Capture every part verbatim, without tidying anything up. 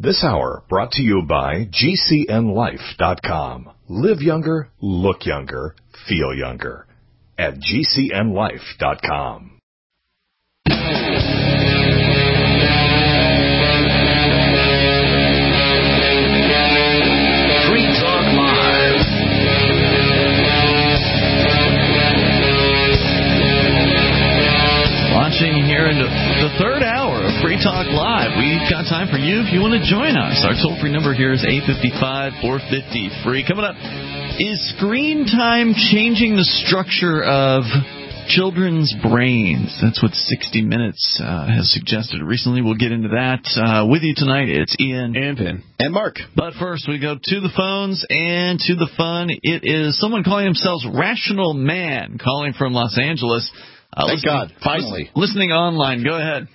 This hour brought to you by G C N life dot com. Live younger, look younger, feel younger. At G C N life dot com. Free Talk Live. Launching here into the third hour of Free Talk Live. We've got time for you if you want to join us. Our toll-free number here is eight five five, four five zero, free. Coming up, is screen time changing the structure of children's brains? That's what sixty minutes uh, has suggested recently. We'll get into that. Uh, with you tonight, it's Ian. And Vin. And Mark. But first, we go to the phones and to the fun. It is someone calling themselves Rational Man, calling from Los Angeles. Uh, Thank God, finally. Listening online. Go ahead.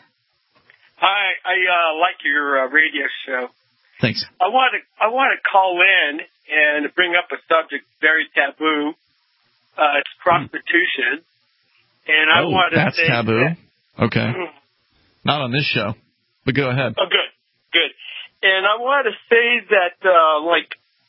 Hi, I uh, like your uh, radio show. Thanks. I want to I want to call in and bring up a subject very taboo. Uh, it's prostitution, and I oh, want to that's say taboo. that, okay. Not on this show, but go ahead. Oh, good, good. And I want to say that, uh, like,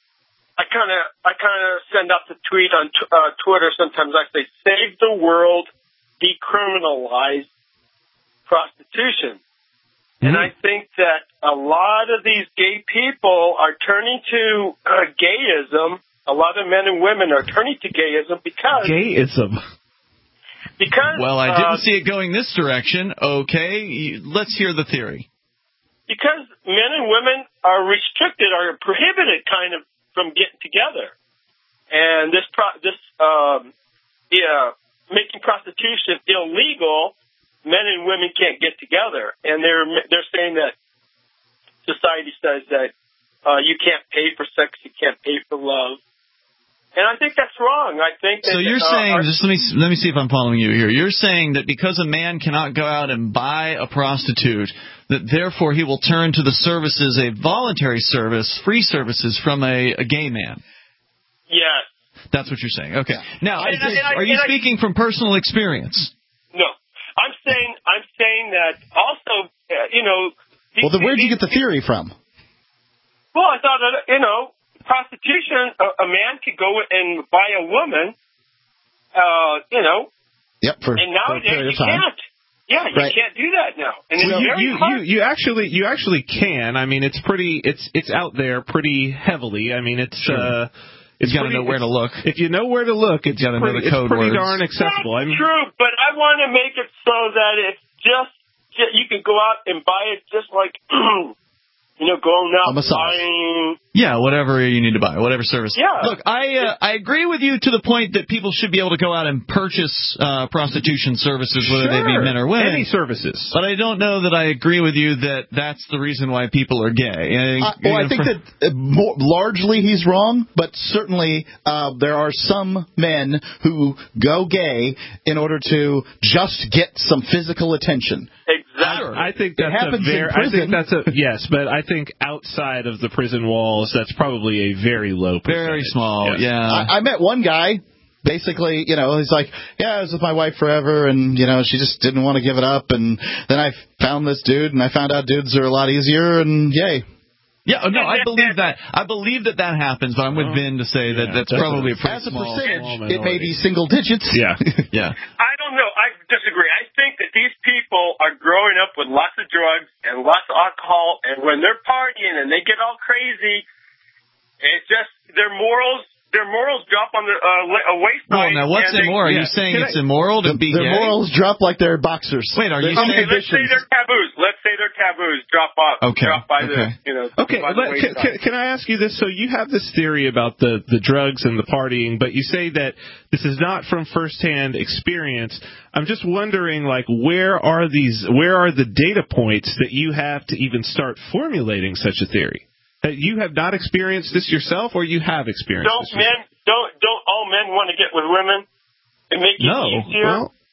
I kind of I kind of send out the tweet on t- uh, Twitter. Sometimes I say, "Save the world, decriminalize prostitution." And I think that a lot of these gay people are turning to uh, gayism. A lot of men and women are turning to gayism because... Gayism. Because... Well, I didn't uh, see it going this direction. Okay, let's hear the theory. Because men and women are restricted, are prohibited kind of from getting together. And this, pro- this um, yeah, making prostitution illegal... Men and women can't get together, and they're they're saying that society says that uh, you can't pay for sex, you can't pay for love, and I think that's wrong. I think that, so. You're uh, saying our, just let me let me see if I'm following you here. You're saying that because a man cannot go out and buy a prostitute, that therefore he will turn to the services, a voluntary service, free services from a, a gay man. Yes, that's what you're saying. Okay. Yeah. Now, and, is and, this, and I, are you and speaking I, from personal experience? No. I'm saying I'm saying that also, uh, you know. Well, then where'd you get the theory from? Well, I thought that, you know, prostitution, a, a man could go and buy a woman, uh, you know. Yep, for, and for a nowadays period of you time. can't. Yeah, you right. can't do that now. And well, it's you, very you, hard. you, you actually you actually can. I mean, it's pretty. It's it's out there pretty heavily. I mean, it's. Sure. Uh, You got to know where to look. If you know where to look, it's you pretty, know the code it's pretty words. darn accessible. That's I mean, true, but I want to make it so that it's just, just you can go out and buy it just like, you know, going out a massage. buying. Yeah, whatever you need to buy, whatever service. Yeah. Look, I uh, I agree with you to the point that people should be able to go out and purchase uh, prostitution services, whether sure. they be men or women. Any services. But I don't know that I agree with you that that's the reason why people are gay. I, Uh, well, I think that uh, more, largely he's wrong, but certainly uh, there are some men who go gay in order to just get some physical attention. Exactly. I think that's it happens a very, in prison. I think that's a yes, but I think outside of the prison walls, that's probably a very low percentage. Very small, yes. yeah. I, I met one guy. Basically, you know, he's like, yeah, I was with my wife forever, and, you know, she just didn't want to give it up, and then I found this dude, and I found out dudes are a lot easier, and yay. Yeah, no, I believe that. I believe that that happens, but I'm with Vin to say that yeah, that's probably a pretty As a small. percentage, small it may minority. be single digits. Yeah. Yeah. I don't know. I disagree. I think that these people are growing up with lots of drugs and lots of alcohol, and when they're partying and they get all crazy, it's just their morals. Their morals drop on the uh, Well, wayside. now what's they, immoral? Are yeah. you saying Can it's I, immoral to The, be their gay? morals drop like they're boxers. Wait, are you They're saying- Okay, let's say they're taboos. Let's say they're taboos. Drop off. Okay, Drop by okay. the, you know. Okay, by the let, can, can, wayside. can I ask you this? So you have this theory about the, the drugs and the partying, but you say that this is not from firsthand experience. I'm just wondering, like, where are these? Where are the data points that you have to even start formulating such a theory? That you have not experienced this yourself, or you have experienced Don't this yourself? men? Don't don't all men want to get with women and make it No. easier? Well,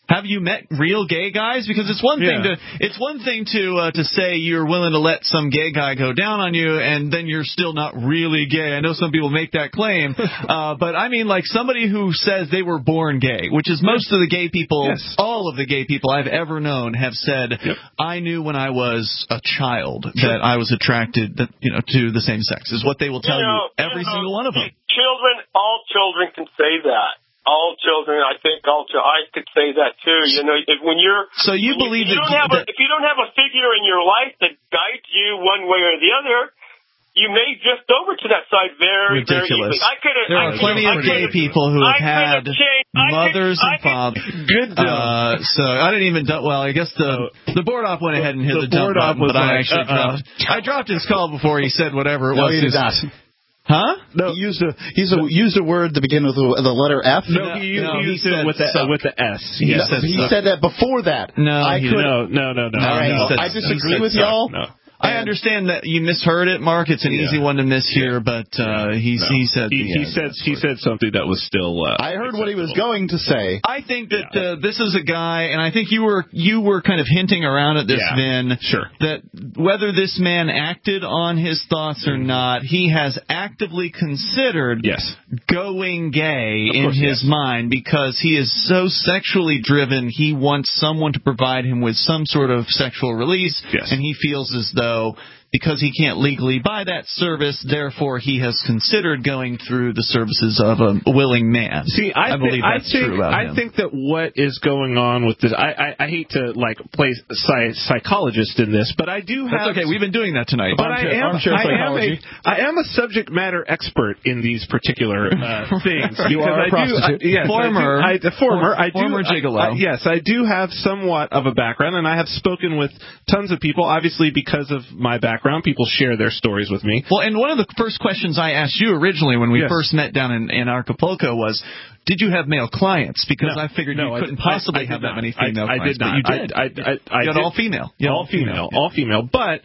Have you met real gay guys? Because it's one thing Yeah. to it's one thing to uh, to say you're willing to let some gay guy go down on you, and then you're still not really gay. I know some people make that claim, uh, but I mean like somebody who says they were born gay, which is most of the gay people, Yes. all of the gay people I've ever known have said, Yep. I knew when I was a child that I was attracted, that, you know, to the same sex. Is what they will tell you, know, you, every you know, single one of them. Children, all children can say that. All children, I think, all ch- I could say that too. You know, if, when you're So you when believe you, you that, don't have that a, if you don't have a figure in your life that guides you one way or the other, you may drift over to that side very, Ridiculous. very easily. I could There are plenty of gay people who have had mothers and fathers. Good job. Uh, so I didn't even. Du- well, I guess the the board op went ahead and hit The the, dump board op button, was but I like, actually uh-uh. dropped. I dropped his call before he said whatever it No, was. he did His- not. Huh? No. He used a he's a used a word that began with the, the letter F. No, No, he, used- no, he he used it said with the suck. with the S. He Yes. said he suck. said that before that. No, I he could. No, no, no, no. No, All right, he said- I he disagree said with suck. y'all. No. I understand that you misheard it, Mark. It's an Yeah. easy one to mishear, but uh, he's, No. he said he, the, he uh, said he said something that was still. Uh, I heard what he was acceptable. going to say. I think that uh, this is a guy, and I think you were you were kind of hinting around at this, Yeah, Vin. sure. That whether this man acted on his thoughts or not, he has actively considered Yes. going gay Of in course, his yes. mind because he is so sexually driven. He wants someone to provide him with some sort of sexual release, Yes. and he feels as though because he can't legally buy that service, therefore he has considered going through the services of a willing man. See, I, I thi- believe I that's think, true about I him. think that what is going on with this, I, I, I hate to like play psy- psychologist in this, but I do have. That's okay. We've been doing that tonight. But I Armchair- am, armchair I, am psychology. a, I am a subject matter expert in these particular uh, things. You are a because I do, prostitute. I, yes, Former. I do, I, former. I do, Former I- gigolo. I- yes, I do have somewhat of a background, and I have spoken with tons of people. Obviously, because of my background, people share their stories with me. Well, and one of the first questions I asked you originally when we Yes. first met down in, in Acapulco was, did you have male clients? Because No. I figured No, you I couldn't did- possibly I- I have did that not. many I- female I clients. did not. But you did. I, I, I, I you had did. all female. You had all female, yeah. all female. But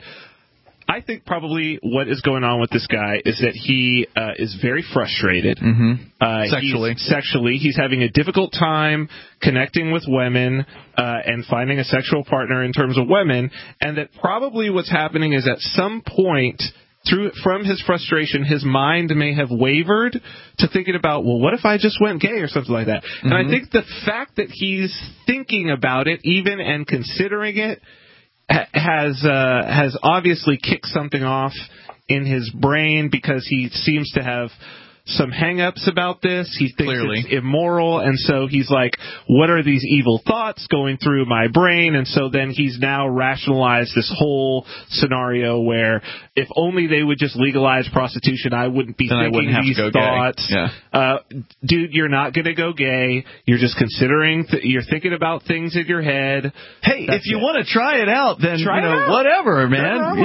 I think probably what is going on with this guy is that he uh, is very frustrated. Mm-hmm. Uh, Sexually. he's, sexually, he's having a difficult time connecting with women uh, and finding a sexual partner in terms of women, and that probably what's happening is at some point. Through from his frustration, his mind may have wavered to thinking about, well, what if I just went gay or something like that? Mm-hmm. And I think the fact that he's thinking about it, even and considering it, ha- has uh, has obviously kicked something off in his brain because he seems to have some hang-ups about this. He thinks Clearly. it's immoral, and so he's like, what are these evil thoughts going through my brain? And so then he's now rationalized this whole scenario where if only they would just legalize prostitution, I wouldn't be Then I thinking wouldn't have to these go gay. thoughts. Yeah. Uh, dude, you're not going to go gay. You're just considering, th- you're thinking about things in your head. Hey, That's if you it. want to try it out, then Try you it know out. whatever, Nothing man. wrong You with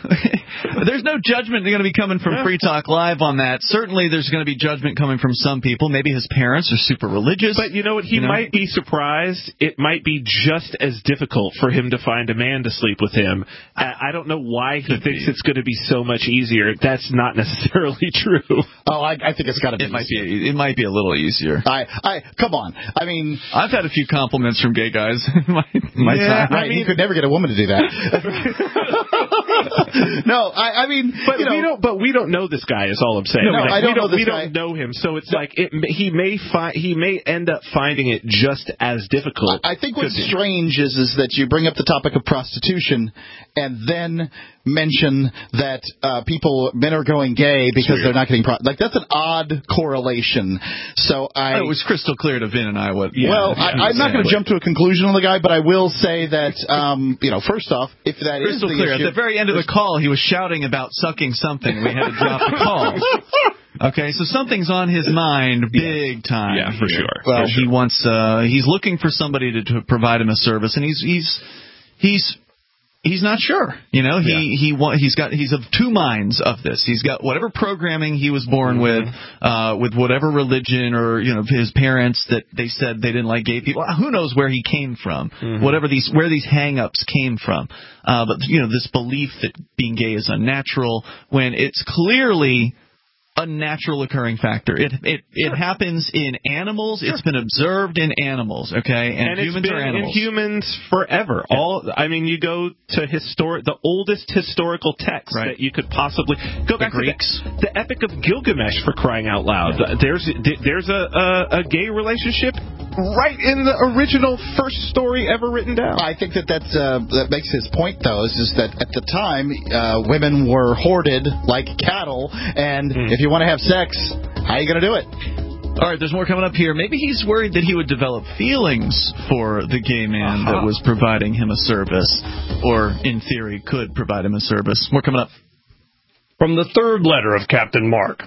know, there's no judgment going to be coming from Yeah. Free Talk Live on that. Certainly, there's going to be judgment coming from some people. Maybe his parents are super religious. But you know what? He You know? might be surprised. It might be just as difficult for him to find a man to sleep with him. I I don't know why he Could thinks be. it's going to be so much easier. That's not necessarily true. Oh, I, I think it's got to be. It might be. It might be a little easier. I, I, come on. I mean, I've had a few compliments from gay guys in my, my Yeah, time. right? I mean- you could never get a woman to do that. no, I, I mean, But you know, we don't. But we don't know this guy. Is all I'm saying. No, we don't, I don't we don't know this We guy. don't know him. So it's like it. may- He may find. He may end up finding it just as difficult. I think what's Could be. strange is is that you bring up the topic of prostitution and then mention that uh, people men are going gay because weird. they're not getting pro- like that's an odd correlation. So I Oh, it was crystal clear to Vin and I what. Yeah. well, yeah, I, I'm not going to exactly. jump to a conclusion on the guy, but I will say that um, you know, first off, if that is Crystal the clear. issue, At the very end of the call, he was shouting about sucking something. We had to drop the call. Okay, so something's on his mind big time. Yeah, for here. sure. Well, For sure. he wants. Uh, he's looking for somebody to, to provide him a service, and he's he's he's. He's not sure, you know. He Yeah. he wa- he's got he's of two minds of this. He's got whatever programming he was born Mm-hmm. with, uh, with whatever religion or you know his parents that they said they didn't like gay people. Who knows where he came from? Mm-hmm. Whatever these where these hang-ups came from. Uh, but you know this belief that being gay is unnatural when it's clearly a natural occurring factor. It it it sure. happens in animals. Sure. It's been observed in animals. Okay, and, and humans it's been are animals. in humans forever. Yeah. All I mean, you go to historic, the oldest historical text right. that you could possibly go the back Greeks. to the, the Epic of Gilgamesh, for crying out loud. There's there's a, a a gay relationship right in the original first story ever written down. I think that that's, uh, that makes his point, though, is, is that at the time, uh, women were hoarded like cattle, and mm. if you want to have sex, how are you going to do it? All right, there's more coming up here. Maybe he's worried that he would develop feelings for the gay man uh-huh. that was providing him a service, or, in theory, could provide him a service. More coming up. From the third letter of Captain Mark.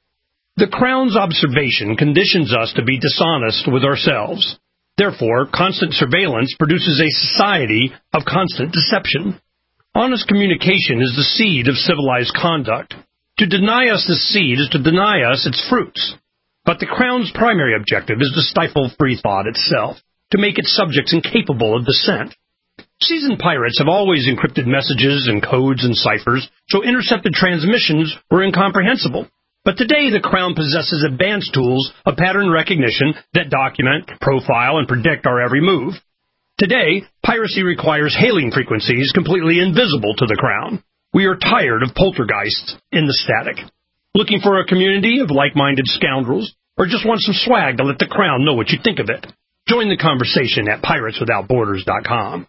The Crown's observation conditions us to be dishonest with ourselves. Therefore, constant surveillance produces a society of constant deception. Honest communication is the seed of civilized conduct. To deny us this seed is to deny us its fruits. But the Crown's primary objective is to stifle free thought itself, to make its subjects incapable of dissent. Seasoned pirates have always encrypted messages and codes and ciphers, so intercepted transmissions were incomprehensible. But today the Crown possesses advanced tools of pattern recognition that document, profile, and predict our every move. Today, piracy requires hailing frequencies completely invisible to the Crown. We are tired of poltergeists in the static. Looking for a community of like-minded scoundrels, or just want some swag to let the Crown know what you think of it? Join the conversation at pirates without borders dot com.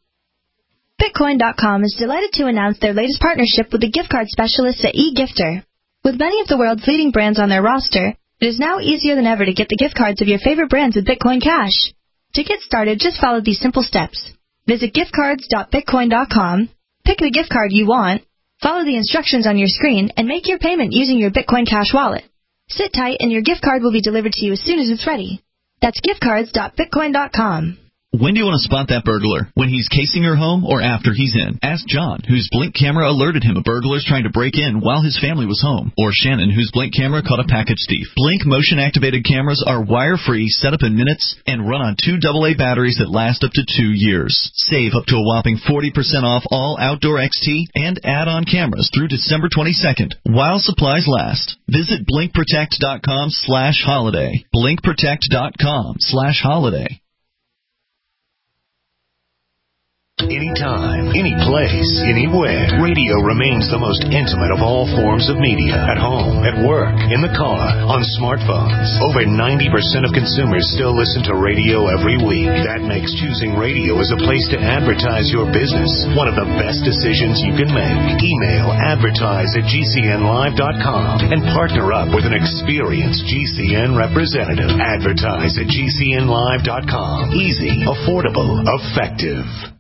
Bitcoin dot com is delighted to announce their latest partnership with the gift card specialists at eGifter. With many of the world's leading brands on their roster, it is now easier than ever to get the gift cards of your favorite brands with Bitcoin Cash. To get started, just follow these simple steps. Visit gift cards dot bitcoin dot com, pick the gift card you want, follow the instructions on your screen, and make your payment using your Bitcoin Cash wallet. Sit tight and your gift card will be delivered to you as soon as it's ready. That's gift cards dot bitcoin dot com. When do you want to spot that burglar? When he's casing your home or after he's in? Ask John, whose Blink camera alerted him of burglars trying to break in while his family was home. Or Shannon, whose Blink camera caught a package thief. Blink motion-activated cameras are wire-free, set up in minutes, and run on two double A batteries that last up to two years. Save up to a whopping forty percent off all outdoor X T and add-on cameras through December twenty-second, while supplies last. Visit blink protect dot com slash holiday. blink protect dot com slash holiday. Anytime, any place, anywhere. Radio remains the most intimate of all forms of media. At home, at work, in the car, on smartphones. Over ninety percent of consumers still listen to radio every week. That makes choosing radio as a place to advertise your business one of the best decisions you can make. Email advertise at G C N live dot com and partner up with an experienced G C N representative. Advertise at G C N live dot com. Easy, affordable, effective.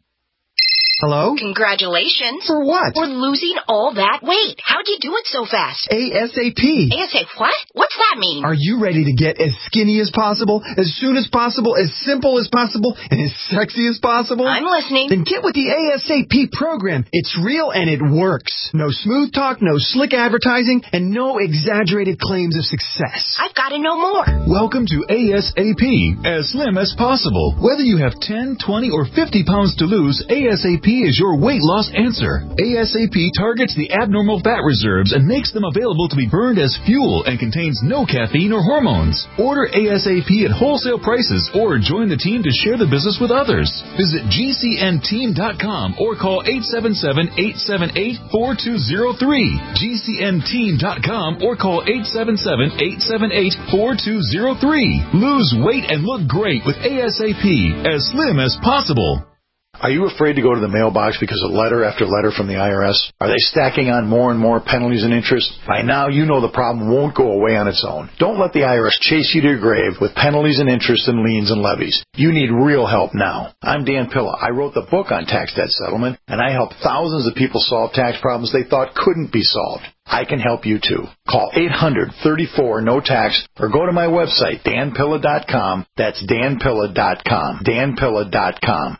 Hello? Congratulations. For what? For losing all that weight. How'd you do it so fast? ASAP. ASAP what? What's that mean? Are you ready to get as skinny as possible, as soon as possible, as simple as possible, and as sexy as possible? I'm listening. Then get with the ASAP program. It's real and it works. No smooth talk, no slick advertising, and no exaggerated claims of success. I've got to know more. Welcome to ASAP, as slim as possible. Whether you have ten, twenty, or fifty pounds to lose, ASAP is your weight loss answer. ASAP targets the abnormal fat reserves and makes them available to be burned as fuel and contains no caffeine or hormones. Order ASAP at wholesale prices or join the team to share the business with others. Visit G C N team dot com or call eight seven seven, eight seven eight, four two zero three. G C N team dot com or call eight seven seven, eight seven eight, four two zero three. Lose weight and look great with ASAP, as slim as possible. Are you afraid to go to the mailbox because of letter after letter from the I R S? Are they stacking on more and more penalties and interest? By now, you know the problem won't go away on its own. Don't let the I R S chase you to your grave with penalties and interest and liens and levies. You need real help now. I'm Dan Pilla. I wrote the book on tax debt settlement, and I helped thousands of people solve tax problems they thought couldn't be solved. I can help you too. Call eight hundred, thirty-four, no tax or go to my website, dan pilla dot com. That's dan pilla dot com. dan pilla dot com.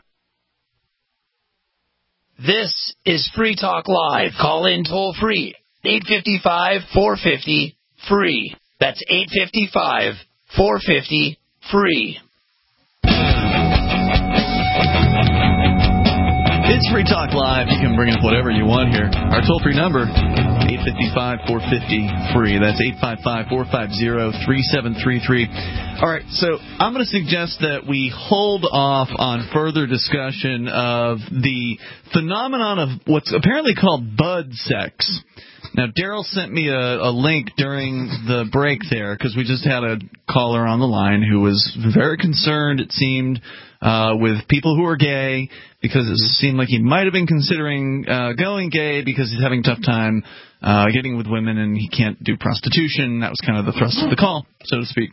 This is Free Talk Live. Call in toll free. eight five five, four five zero, free. That's eight five five, four five zero, free. It's Free Talk Live. You can bring up whatever you want here. Our toll-free number eight five five, four five zero, free. That's eight five five, four five zero, three seven three three. All right, so I'm going to suggest that we hold off on further discussion of the phenomenon of what's apparently called bud sex. Now, Daryl sent me a, a link during the break there because we just had a caller on the line who was very concerned, it seemed, uh, with people who are gay because it seemed like he might have been considering uh, going gay because he's having a tough time uh, getting with women and he can't do prostitution. That was kind of the thrust of the call, so to speak.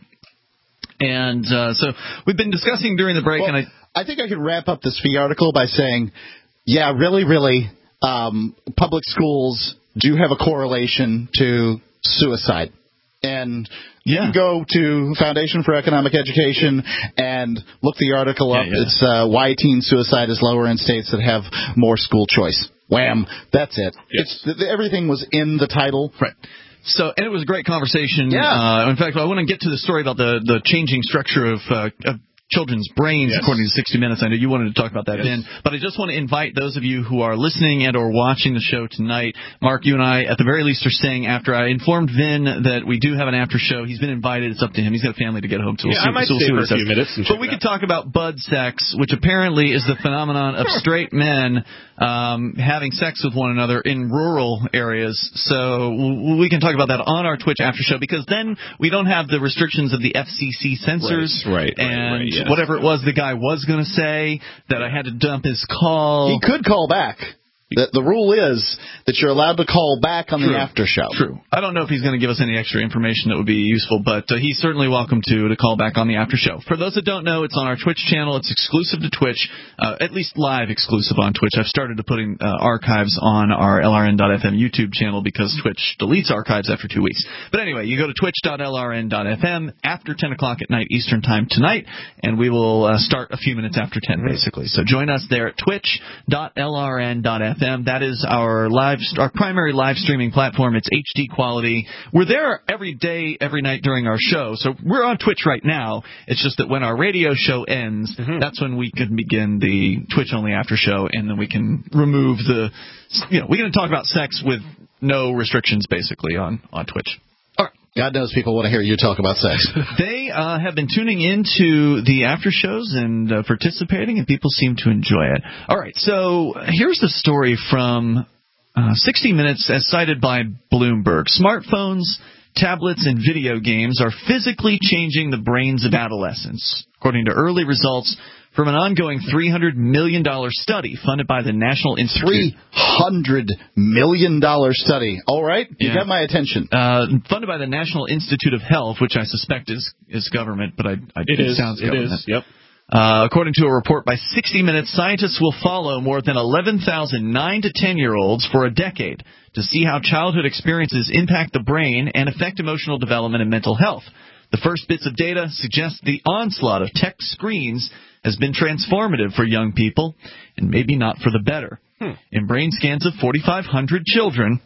And uh, so we've been discussing during the break. Well, and I, I think I could wrap up this fee article by saying, yeah, really, really, um, public schools do have a correlation to suicide. And you yeah. can go to Foundation for Economic Education and look the article up. Yeah, yeah. It's uh, why teen suicide is lower in states that have more school choice. Wham. That's it. Yes. It's everything was in the title. Right. So, and it was a great conversation. Yeah. Uh, in fact, I want to get to the story about the, the changing structure of, uh, of children's brains, yes. according to sixty minutes. I know you wanted to talk about that, yes. Ben. But I just want to invite those of you who are listening and or watching the show tonight. Mark, you and I, at the very least, are staying after. I informed Vin that we do have an after show. He's been invited. It's up to him. He's got a family to get home to. We'll yeah, see, I might so we'll stay see for what a he few says. minutes. And but we could talk about bud sex, which apparently is the phenomenon of straight men um, having sex with one another in rural areas. So we can talk about that on our Twitch after show because then we don't have the restrictions of the F C C censors right, right, and right, yes. whatever it was the guy was going to say, that I had to dump his call. He could call back. The, the rule is that you're allowed to call back on True. the after show. True. I don't know if he's going to give us any extra information that would be useful, but uh, he's certainly welcome to to call back on the after show. For those that don't know, it's on our Twitch channel. It's exclusive to Twitch, uh, at least live exclusive on Twitch. I've started to putting uh, archives on our L R N dot F M YouTube channel because Twitch deletes archives after two weeks. But anyway, you go to twitch dot L R N dot F M after ten o'clock at night Eastern Time tonight, and we will uh, start a few minutes after ten, basically. So join us there at twitch dot L R N dot F M. That is our live, our primary live streaming platform. It's H D quality. We're there every day, every night during our show. So we're on Twitch right now. It's just that when our radio show ends, mm-hmm. that's when we can begin the Twitch only after show, and then we can remove the, you know, we can talk about sex with no restrictions basically on on Twitch. All right. God knows people want to hear you talk about sex. They uh, have been tuning into the after shows and uh, participating, and people seem to enjoy it. All right, so here's the story from uh, sixty minutes as cited by Bloomberg. Smartphones, tablets, and video games are physically changing the brains of adolescents, according to early results from an ongoing three hundred million dollars study funded by the National Institute. three hundred million dollars study. All right. You Yeah. got my attention. Uh, funded by the National Institute of Health, which I suspect is, is government, but I, I It it is. sounds It government. is. Yep. Uh, according to a report by sixty minutes, scientists will follow more than eleven thousand nine to ten-year-olds for a decade to see how childhood experiences impact the brain and affect emotional development and mental health. The first bits of data suggest the onslaught of tech screens has been transformative for young people, and maybe not for the better. Hmm. In brain scans of forty-five hundred children,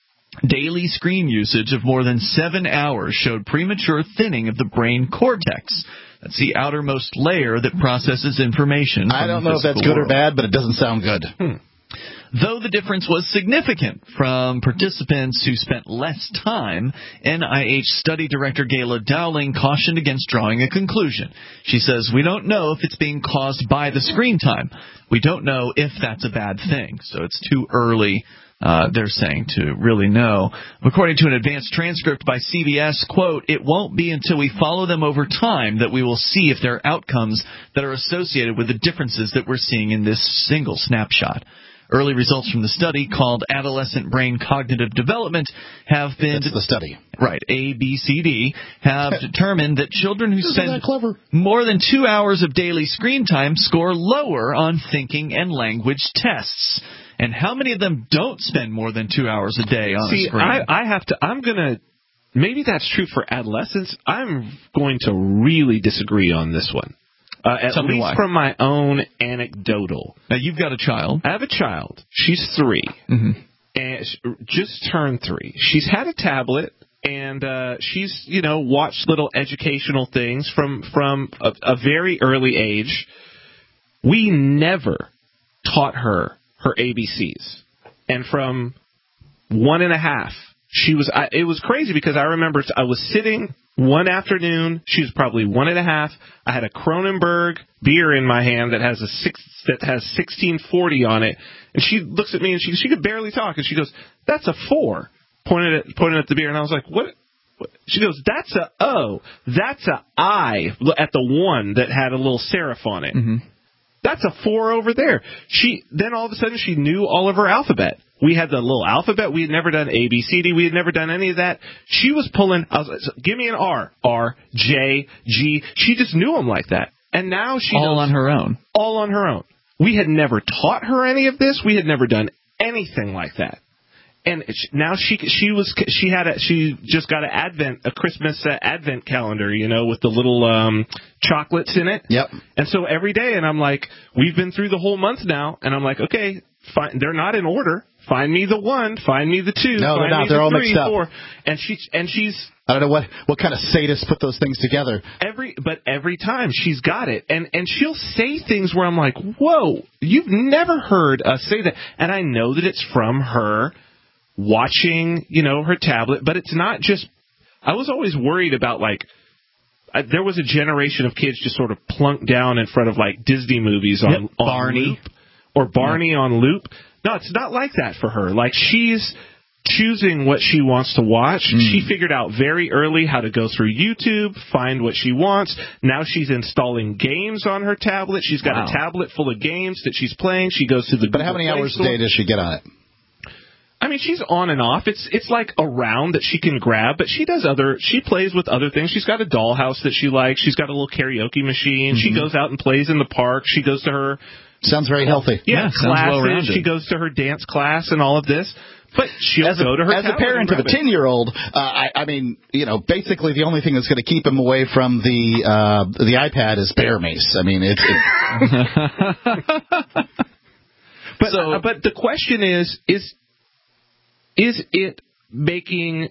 daily screen usage of more than seven hours showed premature thinning of the brain cortex. That's the outermost layer that processes information. I don't know if that's good or bad, but it doesn't sound good. Hmm. Though the difference was significant from participants who spent less time, N I H study director Gayla Dowling cautioned against drawing a conclusion. She says, "We don't know if it's being caused by the screen time. We don't know if that's a bad thing." So it's too early, uh, they're saying, to really know. According to an advanced transcript by C B S, quote, "It won't be until we follow them over time that we will see if there are outcomes that are associated with the differences that we're seeing in this single snapshot." Early results from the study, called Adolescent Brain Cognitive Development, have been... That's the study. Right, A B C D, have determined that children who Isn't spend that clever? more than two hours of daily screen time score lower on thinking and language tests. And how many of them don't spend more than two hours a day on See, a screen? I, I have to... I'm going to... Maybe that's true for adolescents. I'm going to really disagree on this one. Uh, at Tell me least why. from my own anecdotal. Now, you've got a child. I have a child. She's three. Mm-hmm. And she just turned three. She's had a tablet, and uh, she's, you know, watched little educational things from, from a, a very early age. We never taught her her A B Cs. And from one and a half. She was. I, it was crazy because I remember I was sitting one afternoon. She was probably one and a half. I had a Kronenberg beer in my hand that has a six that has sixteen forty on it, and she looks at me and she she could barely talk, and she goes, "That's a four," pointed at pointed at the beer, and I was like, "What?" what? She goes, "That's a O. That's a I." At the one that had a little serif on it. Mm-hmm. That's a four over there. She then all of a sudden she knew all of her alphabet. We had the little alphabet. We had never done A, B, C, D. We had never done any of that. She was pulling, I was like, give me an R. R, J, G. She just knew them like that. And now she All knows, on her own. All on her own. We had never taught her any of this. We had never done anything like that. And now she she was she had a she just got an Advent a Christmas uh, Advent calendar, you know, with the little um, chocolates in it. Yep. And so every day, and I'm like, we've been through the whole month now, and I'm like, okay, fine, they're not in order. Find me the one, find me the two, no, find they're not. me They're the all three, mixed up. four. And she and she's I don't know what what kind of sadist put those things together. Every but every time she's got it, and and she'll say things where I'm like, whoa, you've never heard us say that, and I know that it's from her watching, you know, her tablet, but it's not just. I was always worried about like. I, there was a generation of kids just sort of plunked down in front of like Disney movies on, yep, on Barney loop, or Barney yeah. on loop. No, it's not like that for her. Like, she's choosing what she wants to watch. Mm. She figured out very early how to go through YouTube, find what she wants. Now she's installing games on her tablet. She's got wow. a tablet full of games that she's playing. She goes to the But Google how many Play hours Store. a day does she get on it? I mean, she's on and off. It's it's like a round that she can grab, but she does other. She plays with other things. She's got a dollhouse that she likes. She's got a little karaoke machine. Mm-hmm. She goes out and plays in the park. She goes to her. Sounds very healthy. Yeah, yeah classes. Well she goes to her dance class and all of this. But she'll as a, go to her as a parent of a ten-year-old. Uh, I, I mean, you know, basically the only thing that's going to keep him away from the uh, the iPad is bear mace. I mean, it's. it's but so, uh, but the question is is is it making?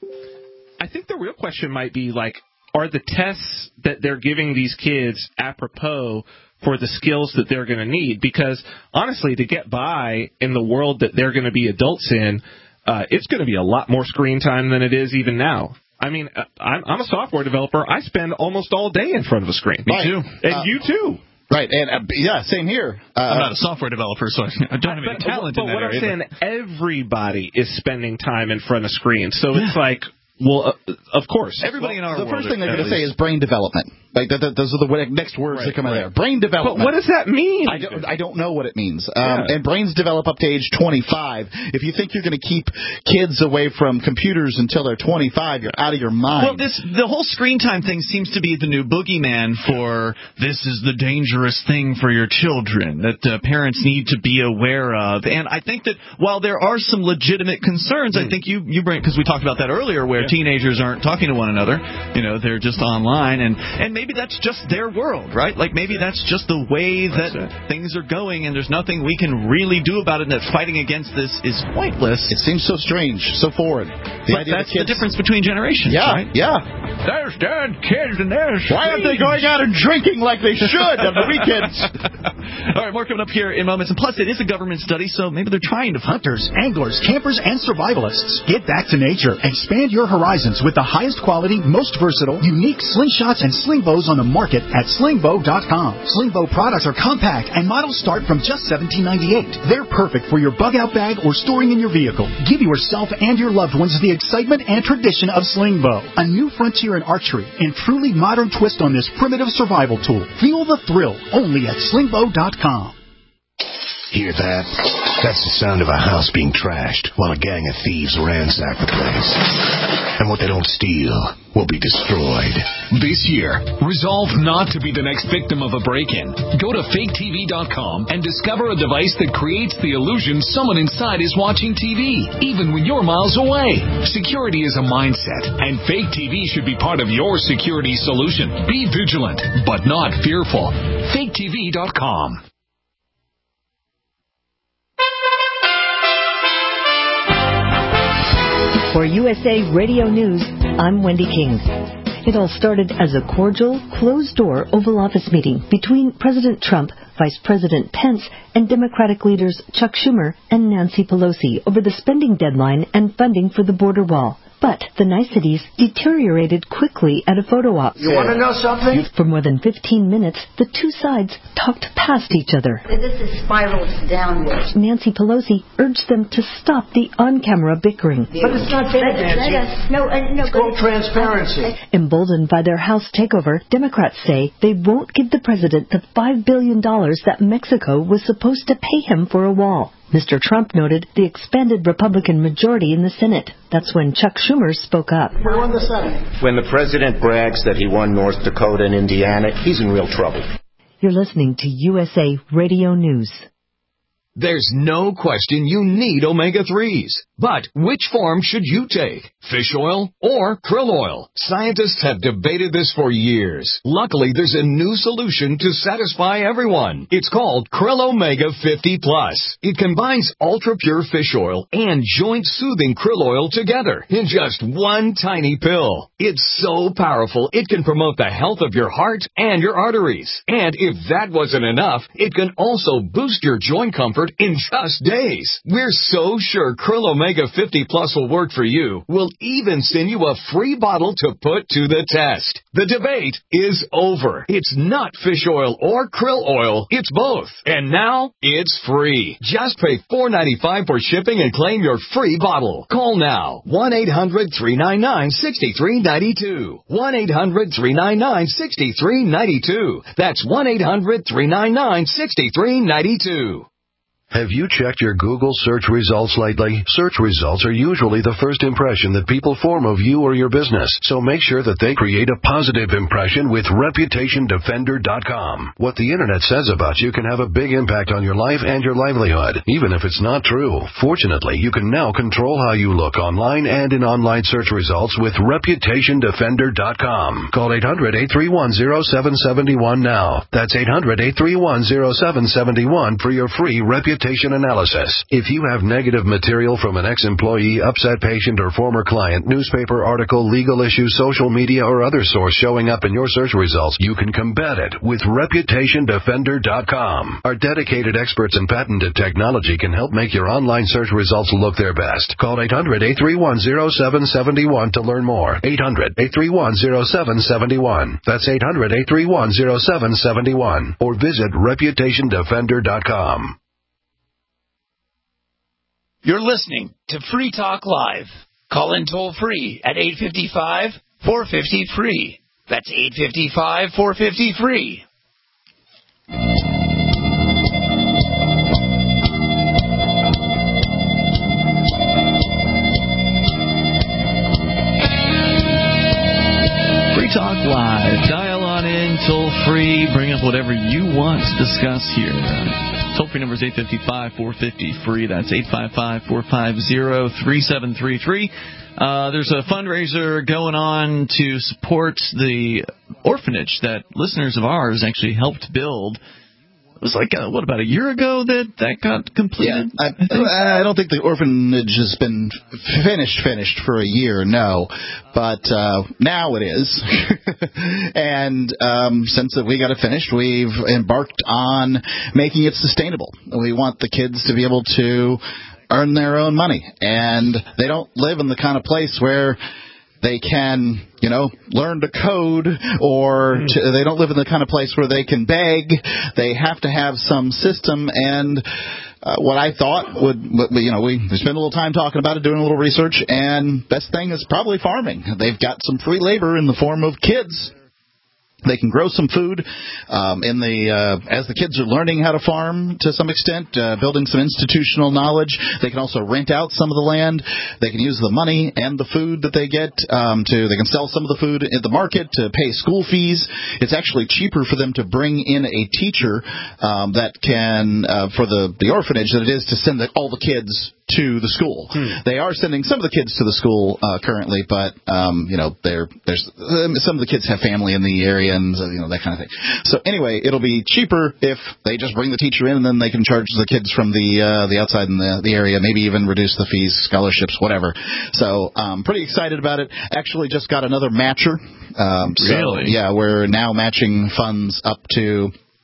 I think the real question might be like, are the tests that they're giving these kids apropos for the skills that they're going to need? Because, honestly, to get by in the world that they're going to be adults in, uh, it's going to be a lot more screen time than it is even now. I mean, I'm, I'm a software developer. I spend almost all day in front of a screen. Me too. And uh, you too. Right, and uh, yeah, same here. Uh, I'm not a software developer, so I don't have any but, talent but in that what area. I'm saying, everybody is spending time in front of screens. So it's like, well, uh, of course. Everybody well, in our the world. first thing they're going to say is brain development. Like the, the, those are the next words right, that come out right. there. Brain development. But what does that mean? I don't, I don't know what it means. Um, yeah. And brains develop up to age twenty-five. If you think you're going to keep kids away from computers until they're twenty-five, you're out of your mind. Well, this the whole screen time thing seems to be the new boogeyman for this is the dangerous thing for your children that uh, parents need to be aware of. And I think that while there are some legitimate concerns, mm. I think you, you bring, because we talked about that earlier, where yeah. teenagers aren't talking to one another. You know, they're just online. And, and maybe that's just their world, right? Like maybe that's just the way that things are going, and there's nothing we can really do about it, and that fighting against this is pointless. It seems so strange, so forward. The but that's the, the difference between generations, yeah, right? Yeah, There's dead kids in there. Why aren't they going out and drinking like they should on the weekends? All right, more coming up here in moments. And plus, it is a government study, so maybe they're trying to... Hunters, anglers, campers, and survivalists. Get back to nature. Expand your horizons with the highest quality, most versatile, unique slingshots and sling bows on the market at slingbow dot com. Slingbow products are compact and models start from just seventeen ninety-eight. They're perfect for your bug-out bag or storing in your vehicle. Give yourself and your loved ones the excitement and tradition of Slingbow, a new frontier in archery and truly modern twist on this primitive survival tool. Feel the thrill only at slingbow dot com. Hear that? That's the sound of a house being trashed while a gang of thieves ransack the place. And what they don't steal will be destroyed. This year, resolve not to be the next victim of a break-in. Go to fake T V dot com and discover a device that creates the illusion someone inside is watching T V, even when you're miles away. Security is a mindset, and Fake T V should be part of your security solution. Be vigilant, but not fearful. fake T V dot com. For U S A Radio News, I'm Wendy King. It all started as a cordial, closed-door Oval Office meeting between President Trump, Vice President Pence and Democratic leaders Chuck Schumer and Nancy Pelosi over the spending deadline and funding for the border wall. But the niceties deteriorated quickly at a photo op. You want to know something? For more than fifteen minutes, the two sides talked past each other. This is spiraled downwards. Nancy Pelosi urged them to stop the on-camera bickering. But it's not fair, Nancy. Let us, no, uh, no, it's called transparency. Emboldened by their House takeover, Democrats say they won't give the president the five billion dollars that Mexico was supposed to pay him for a wall. Mister Trump noted the expanded Republican majority in the Senate. That's when Chuck Schumer spoke up. Who won the Senate? When the president brags that he won North Dakota and Indiana, he's in real trouble. You're listening to U S A Radio News. There's no question you need omega threes. But which form should you take? Fish oil or krill oil? Scientists have debated this for years. Luckily, there's a new solution to satisfy everyone. It's called Krill Omega fifty plus. It combines ultra-pure fish oil and joint-soothing krill oil together in just one tiny pill. It's so powerful, it can promote the health of your heart and your arteries. And if that wasn't enough, it can also boost your joint comfort in just days. We're so sure Krill Omega fifty plus will work for you. We'll even send you a free bottle to put to the test. The debate is over. It's not fish oil or krill oil. It's both. And now it's free. Just pay four dollars and ninety-five cents for shipping and claim your free bottle. Call now. one eight hundred three nine nine six three nine two. one eight hundred three nine nine six three nine two. That's one eight hundred three nine nine six three nine two. Have you checked your Google search results lately? Search results are usually the first impression that people form of you or your business, so make sure that they create a positive impression with reputation defender dot com. What the internet says about you can have a big impact on your life and your livelihood, even if it's not true. Fortunately, you can now control how you look online and in online search results with reputation defender dot com. Call eight hundred eight three one zero seven seven one now. That's eight hundred eight three one zero seven seven one for your free reputation analysis. If you have negative material from an ex-employee, upset patient, or former client, newspaper article, legal issue, social media, or other source showing up in your search results, you can combat it with reputation defender dot com. Our dedicated experts in patented technology can help make your online search results look their best. Call eight hundred eight three one zero seven seven one to learn more. eight hundred eight three one zero seven seven one. That's eight hundred eight three one zero seven seven one. Or visit reputation defender dot com. You're listening to Free Talk Live. Call in toll free at eight five five, four five zero, free. That's eight five five, four five zero, free. Free Talk Live. Dial on in, toll free. Bring up whatever you want to discuss here. Toll-free number is eight five five, four five zero, free. That's eight five five, four five zero, three seven three three. Uh, there's a fundraiser going on to support the orphanage that listeners of ours actually helped build. It was like, uh, what, about a year ago that that got completed? Yeah, I, I don't think the orphanage has been finished, finished for a year, no. But uh, now it is. And um, since we got it finished, we've embarked on making it sustainable. We want the kids to be able to earn their own money. And they don't live in the kind of place where they can, you know, learn to code, or to, they don't live in the kind of place where they can beg. They have to have some system. And uh, what I thought would, you know, we spent a little time talking about it, doing a little research, and best thing is probably farming. They've got some free labor in the form of kids. They can grow some food um, in the uh, as the kids are learning how to farm to some extent, uh, building some institutional knowledge. They can also rent out some of the land. They can use the money and the food that they get um, to. They can sell some of the food at the market to pay school fees. It's actually cheaper for them to bring in a teacher um, that can uh, for the the orphanage than it is to send the, all the kids to the school. Hmm. They are sending some of the kids to the school uh, currently, but um, you know, they're, there's um, some of the kids have family in the area and uh, you know, that kind of thing. So anyway, it'll be cheaper if they just bring the teacher in, and then they can charge the kids from the uh, the outside in the, the area, maybe even reduce the fees, scholarships, whatever. So I'm um, pretty excited about it. Actually, just got another matcher. Um, so, really? Yeah, we're now matching funds up to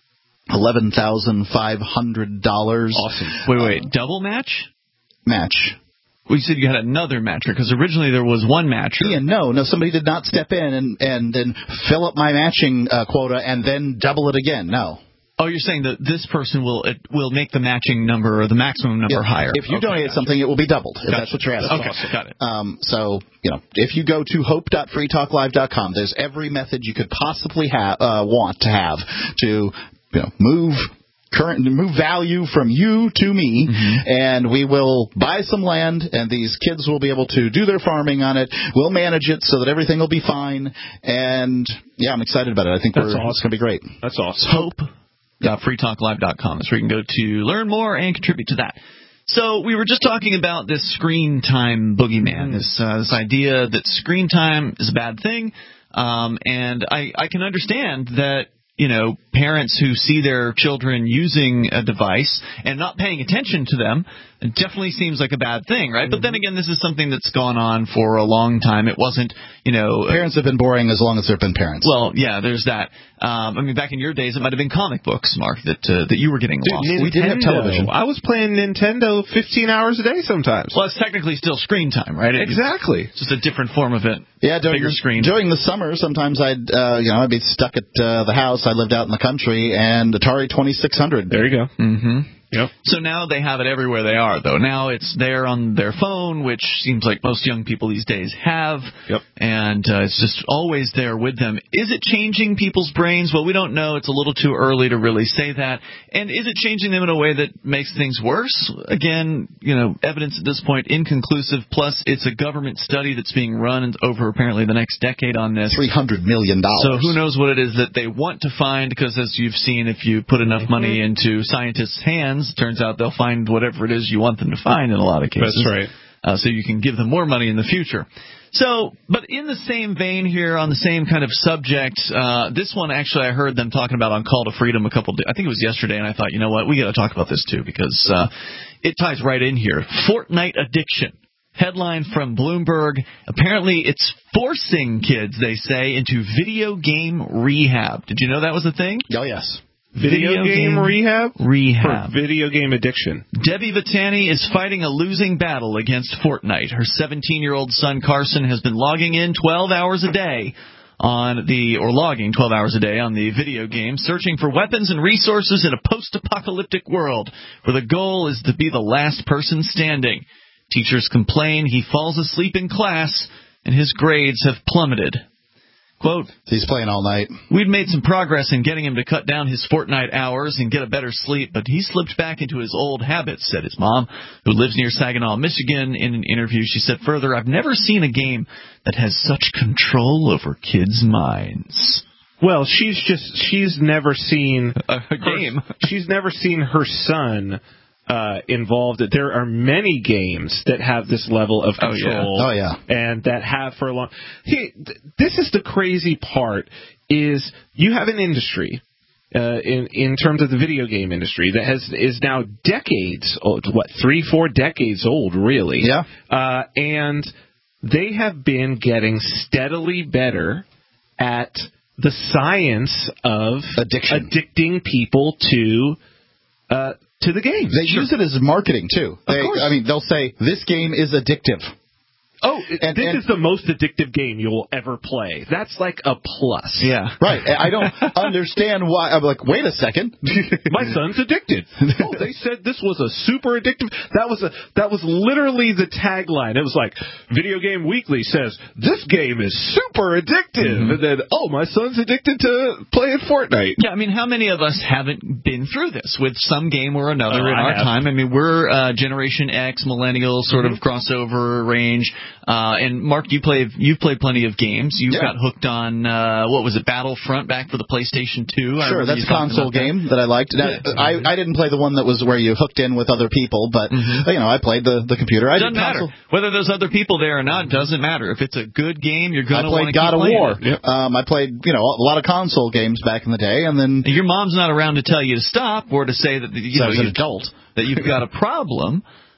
eleven thousand five hundred dollars. Awesome. Wait, wait, uh, double match? Match. Well, you said you had another matcher, because originally there was one matcher. Yeah, no, no, somebody did not step in and, and then fill up my matching uh, quota and then double it again. No. Oh, you're saying that this person will it will make the matching number or the maximum number yeah. higher. If you okay, donate gotcha. something, it will be doubled, if gotcha. that's what you're asking. Okay, awesome. Got it. Um, so, you know, if you go to hope dot free talk live dot com, there's every method you could possibly have, uh, want to have to, you know, move current move value from you to me, mm-hmm. and we will buy some land, and these kids will be able to do their farming on it. We'll manage it so that everything will be fine, and yeah, I'm excited about it. I think That's we're, awesome. it's going to be great. That's awesome. Hope dot free talk live dot com is where you can go to learn more and contribute to that. So we were just talking about this screen time boogeyman, mm-hmm. this uh, this idea that screen time is a bad thing, um, and I, I can understand that, you know, parents who see their children using a device and not paying attention to them, it definitely seems like a bad thing, right? Mm-hmm. But then again, this is something that's gone on for a long time. It wasn't, you know... Parents have been boring as long as there have been parents. Well, yeah, there's that. Um, I mean, back in your days, it might have been comic books, Mark, that uh, that you were getting Dude, lost. Nintendo. We did have television. I was playing Nintendo fifteen hours a day sometimes. Well, it's technically still screen time, right? It, exactly. It's just a different form of it. Yeah, during bigger the, screen. During the summer, sometimes I'd, uh, you know, I'd be stuck at uh, the house. I lived out in the country, and Atari twenty-six hundred. There you go. Mm-hmm. Yep. So now they have it everywhere they are, though. Now it's there on their phone, which seems like most young people these days have. Yep. And uh, it's just always there with them. Is it changing people's brains? Well, we don't know. It's a little too early to really say that. And is it changing them in a way that makes things worse? Again, you know, evidence at this point inconclusive. Plus, it's a government study that's being run over apparently the next decade on this. three hundred million dollars. So who knows what it is that they want to find, because as you've seen, if you put enough money into scientists' hands, it turns out they'll find whatever it is you want them to find in a lot of cases. That's right. Uh, so you can give them more money in the future. So, but in the same vein here, on the same kind of subject, uh, this one actually I heard them talking about on Call to Freedom a couple, I think it was yesterday, and I thought, you know what, we got to talk about this too, because uh, it ties right in here. Fortnite addiction. Headline from Bloomberg. Apparently it's forcing kids, they say, into video game rehab. Did you know that was a thing? Oh, yes. Video, video game, game rehab? Rehab. For video game addiction. Debbie Vitani is fighting a losing battle against Fortnite. Her seventeen-year-old son Carson has been logging in twelve hours a day on the, or logging twelve hours a day on the video game, searching for weapons and resources in a post-apocalyptic world where the goal is to be the last person standing. Teachers complain he falls asleep in class and his grades have plummeted. Quote, he's playing all night. We'd made some progress in getting him to cut down his Fortnite hours and get a better sleep, but he slipped back into his old habits, said his mom, who lives near Saginaw, Michigan. In an interview, she said further, I've never seen a game that has such control over kids' minds. Well, she's just, she's never seen a, a game. Her, she's never seen her son Uh, involved. There are many games that have this level of control. Oh, yeah. Oh, yeah. And that have for a long... He, th- this is the crazy part, is you have an industry, uh, in, in terms of the video game industry, that has is now decades old, what, three, four decades old, really. Yeah. Uh, and they have been getting steadily better at the science of addiction, addicting people to... Uh, to the game. They sure. use it as marketing, too. They, of course. I mean, they'll say, this game is addictive. Oh, and, this and, is the most addictive game you'll ever play. That's like a plus. Yeah. Right. I don't understand why. I'm like, wait a second. My son's addicted. Oh, they said this was a super addictive. That was a that was literally the tagline. It was like, Video Game Weekly says, this game is super addictive. Mm-hmm. And then, oh, my son's addicted to playing Fortnite. Yeah, I mean, how many of us haven't been through this with some game or another uh, in I our have. time? I mean, we're uh, Generation X, millennial sort mm-hmm. of crossover range. Uh, and Mark, you play, you've played plenty of games. You yeah. got hooked on, uh, what was it, Battlefront back for the PlayStation two? Sure, that's a console game that. that I liked. Now, yeah. I, I didn't play the one that was where you hooked in with other people, but, mm-hmm. you know, I played the, the computer. I doesn't matter. Whether there's other people there or not, doesn't matter. If it's a good game, you're going to want to keep playing it. I played God of War. Yep. Um, I played, you know, a lot of console games back in the day, and then... Your mom's not around to tell you to stop or to say that, you so know, I was an you, adult. that you've got a problem.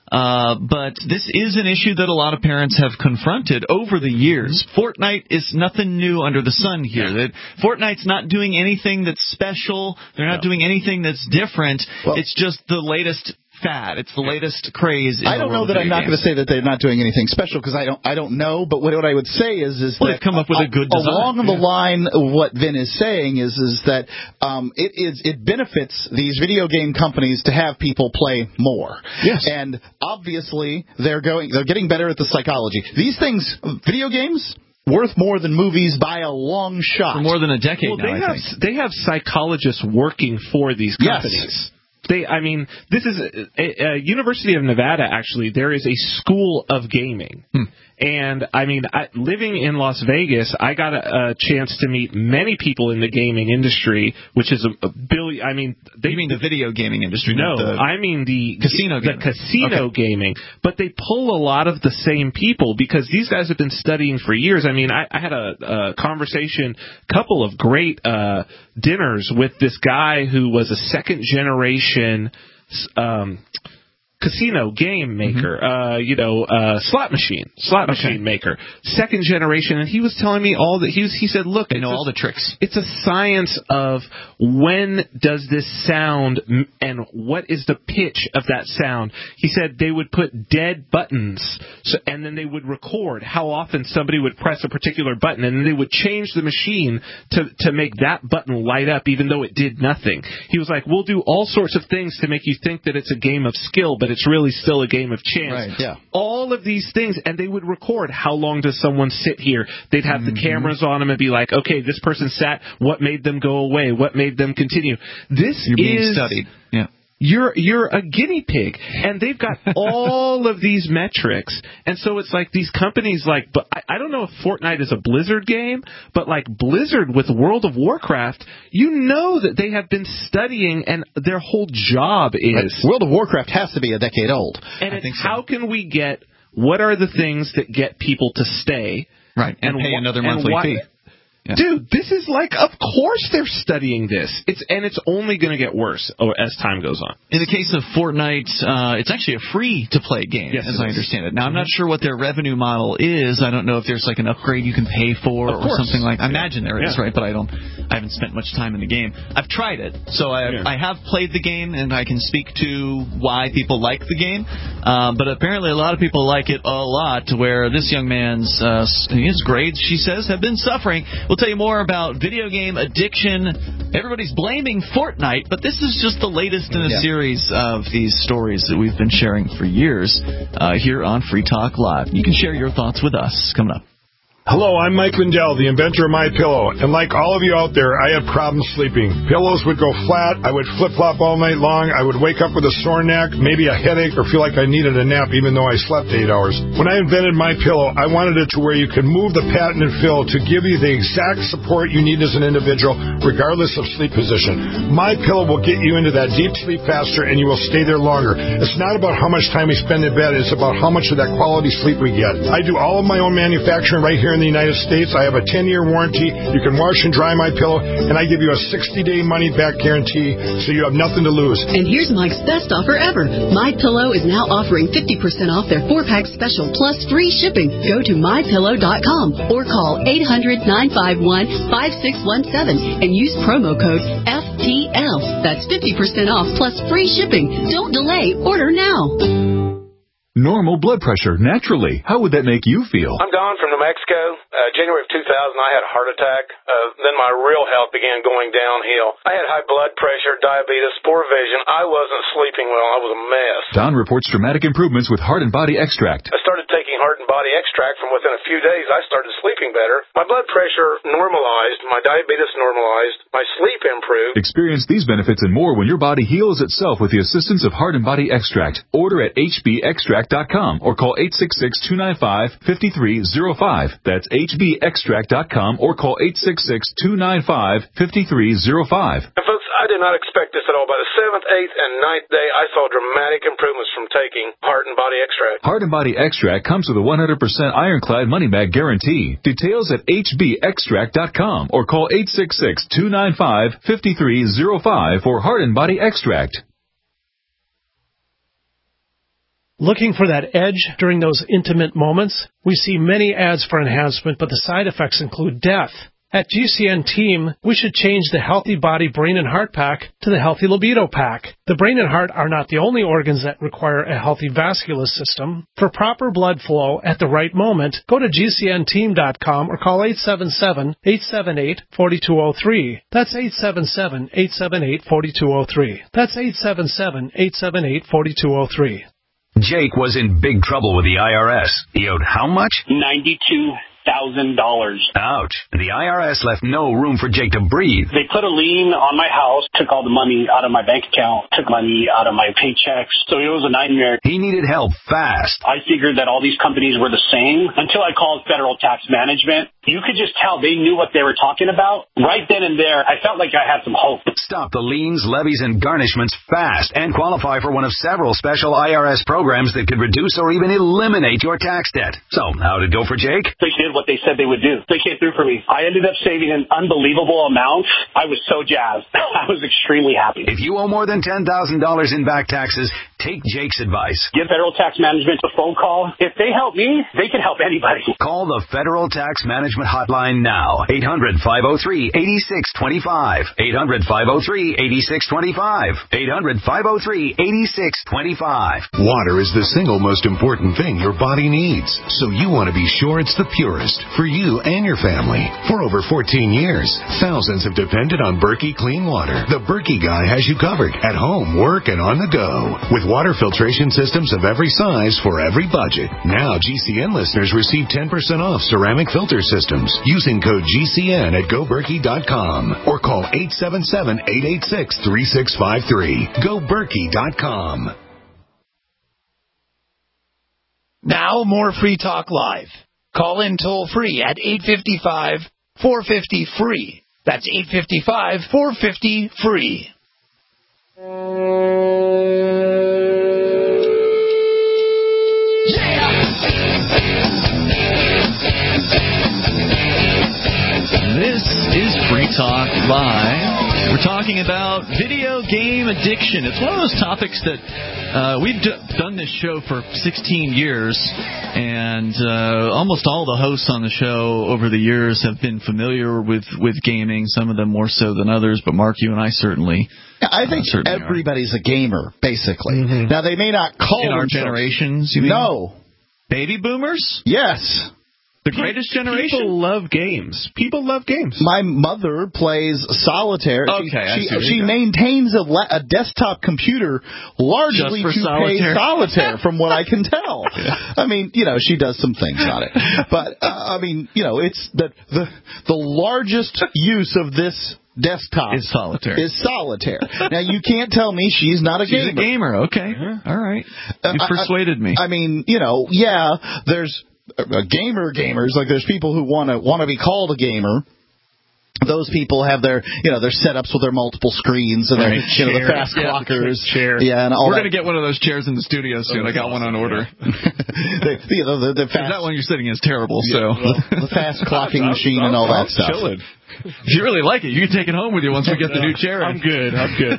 Uh, but this is an issue that a lot of parents have confronted over the years. Fortnite is nothing new under the sun here. Yeah. That Fortnite's not doing anything that's special. They're not no. doing anything that's different. Well, it's just the latest fad. It's the latest craze. In I don't know that I'm not going to say that they're not doing anything special because I don't. I don't know. But what, what I would say is, is well, that they've come up with a good design. Along yeah. the line, what Vin is saying is, is that um, it is it benefits these video game companies to have people play more. Yes. And obviously, they're going. They're getting better at the psychology. These things, video games. Worth more than movies by a long shot. For more than a decade well, now, they I have, think. They have psychologists working for these companies. Yes. They, I mean, this is a, a, a University of Nevada. Actually, there is a school of gaming, hmm. and I mean, I, living in Las Vegas, I got a, a chance to meet many people in the gaming industry, which is a, a billion. I mean, they you mean the video gaming industry? No, not the I mean the casino the gaming. casino okay. gaming. But they pull a lot of the same people because these guys have been studying for years. I mean, I, I had a, a conversation, couple of great uh, dinners with this guy who was a second generation um, casino game maker, mm-hmm. uh, you know, uh, slot machine, slot okay. machine maker, second generation, and he was telling me all that. He was, he said, "Look, they know a, all the tricks. It's a science of when does this sound and what is the pitch of that sound." He said they would put dead buttons, so, and then they would record how often somebody would press a particular button, and then they would change the machine to to make that button light up, even though it did nothing. He was like, "We'll do all sorts of things to make you think that it's a game of skill, but it's really still a game of chance." Right, yeah. All of these things, and they would record how long does someone sit here. They'd have mm-hmm. the cameras on them and be like, okay, this person sat, what made them go away, what made them continue. This You're being is studied. Yeah. You're you're a guinea pig, and they've got all of these metrics, and so it's like these companies like, but I, I don't know if Fortnite is a Blizzard game, but like Blizzard with World of Warcraft, you know that they have been studying, and their whole job is right. World of Warcraft has to be a decade old. And I it's think so. How can we get what are the things that get people to stay, right, and, and pay wh- another monthly why, fee. Yeah. Dude, this is like, of course they're studying this. It's and it's only going to get worse as time goes on. In the case of Fortnite, uh, it's actually a free-to-play game, yes, as I understand it. Now, I'm not sure what their revenue model is. I don't know if there's like an upgrade you can pay for of or course. something like. I imagine there is, yeah. right? But I don't. I haven't spent much time in the game. I've tried it, so I, yeah. I have played the game, and I can speak to why people like the game. Uh, but apparently, a lot of people like it a lot. To where this young man's uh, his grades, she says, have been suffering. We'll tell you more about video game addiction. Everybody's blaming Fortnite, but this is just the latest in a yeah. series of these stories that we've been sharing for years uh, here on Free Talk Live. You can share your thoughts with us coming up. Hello, I'm Mike Lindell, the inventor of MyPillow, and like all of you out there, I had problems sleeping. Pillows would go flat, I would flip-flop all night long, I would wake up with a sore neck, maybe a headache, or feel like I needed a nap even though I slept eight hours. When I invented MyPillow, I wanted it to where you could move the patented fill to give you the exact support you need as an individual, regardless of sleep position. MyPillow will get you into that deep sleep faster, and you will stay there longer. It's not about how much time we spend in bed, it's about how much of that quality sleep we get. I do all of my own manufacturing right here in the United States. I have a ten-year warranty. You can wash and dry my pillow, and I give you a sixty-day money-back guarantee, so you have nothing to lose. And here's Mike's best offer ever. My Pillow is now offering fifty percent off their four-pack special plus free shipping. Go to my pillow dot com or call eight hundred, nine five one, five six one seven and use promo code F T L. That's fifty percent off plus free shipping. Don't delay. Order now. Normal blood pressure, naturally. How would that make you feel? I'm Don from New Mexico. Uh, January of two thousand, I had a heart attack. Uh, then my real health began going downhill. I had high blood pressure, diabetes, poor vision. I wasn't sleeping well. I was a mess. Don reports dramatic improvements with Heart and Body Extract. I started taking Heart and Body Extract. From within a few days, I started sleeping better. My blood pressure normalized. My diabetes normalized. My sleep improved. Experience these benefits and more when your body heals itself with the assistance of Heart and Body Extract. Order at H B extract dot com or call eight six six, two nine five, five three zero five. That's H B extract dot com or call eight six six, two nine five, five three zero five. And folks, I did not expect this at all. By the seventh, eighth, and ninth day, I saw dramatic improvements from taking Heart and Body Extract. Heart and Body Extract comes with a one hundred percent ironclad money-back guarantee. Details at H B extract dot com or call eight six six, two nine five, five three zero five for Heart and Body Extract. Looking for that edge during those intimate moments? We see many ads for enhancement, but the side effects include death. At G C N Team, we should change the Healthy Body, Brain, and Heart Pack to the Healthy Libido Pack. The brain and heart are not the only organs that require a healthy vascular system. For proper blood flow at the right moment, go to G C N team dot com or call eight seven seven, eight seven eight, four two zero three. That's eight seven seven, eight seven eight, four two zero three. That's eight seven seven, eight seven eight, four two zero three. Jake was in big trouble with the I R S. He owed how much? ninety-two thousand dollars. Ouch. The I R S left no room for Jake to breathe. They put a lien on my house, took all the money out of my bank account, took money out of my paychecks. So it was a nightmare. He needed help fast. I figured that all these companies were the same until I called Federal Tax Management. You could just tell they knew what they were talking about. Right then and there, I felt like I had some hope. Stop the liens, levies, and garnishments fast and qualify for one of several special I R S programs that could reduce or even eliminate your tax debt. So, how did it go for Jake? They did what they said they would do. They came through for me. I ended up saving an unbelievable amount. I was so jazzed. I was extremely happy. If you owe more than ten thousand dollars in back taxes, take Jake's advice. Give Federal Tax Management a phone call. If they help me, they can help anybody. Call the Federal Tax Management Hotline now. eight hundred, five oh three, eight six two five. eight hundred, five oh three, eight six two five. eight hundred, five oh three, eight six two five. Water is the single most important thing your body needs, so you want to be sure it's the purest for you and your family. For over fourteen years, thousands have depended on Berkey Clean Water. The Berkey guy has you covered at home, work, and on the go. With water filtration systems of every size for every budget. Now G C N listeners receive ten percent off ceramic filter systems using code G C N at go berkey dot com or call eight seven seven, eight eight six, three six five three. go berkey dot com. Now more Free Talk Live. Call in toll free at eight five five, four five zero, free. That's eight five five, four five zero, free. This is Free Talk Live. We're talking about video game addiction. It's one of those topics that uh, we've d- done this show for sixteen years, and uh, almost all the hosts on the show over the years have been familiar with, with gaming, some of them more so than others, but Mark, you and I certainly yeah, I think uh, everybody's are. a gamer, basically. Mm-hmm. Now, they may not call In our themselves. generations, you mean? No. Baby boomers? Yes. The greatest generation? People love games. People love games. My mother plays solitaire. Okay, She, she, she maintains a, la- a desktop computer largely to solitaire. play solitaire, from what I can tell. Yeah. I mean, you know, she does some things on it. But, uh, I mean, you know, it's the, the, the largest use of this desktop is solitaire. Is solitaire. Now, you can't tell me she's not a she's gamer. She's a gamer, okay. Uh-huh. All right. You uh, persuaded I, me. I mean, you know, yeah, there's Uh, gamer gamers, like there's people who want to want to be called a gamer. Those people have their, you know, their setups with their multiple screens and their, right. you know, the fast yeah, clockers. Chair. Yeah, and all We're that. going to get one of those chairs in the studio soon. Oh, I got awesome. one on order. the, you know, the, the fast, that one you're sitting in is terrible. Yeah, so well, the fast clocking I'm, machine I'm, and all I'm that stuff. Chilling. If you really like it, you can take it home with you once we get the new chair. I'm good. I'm good.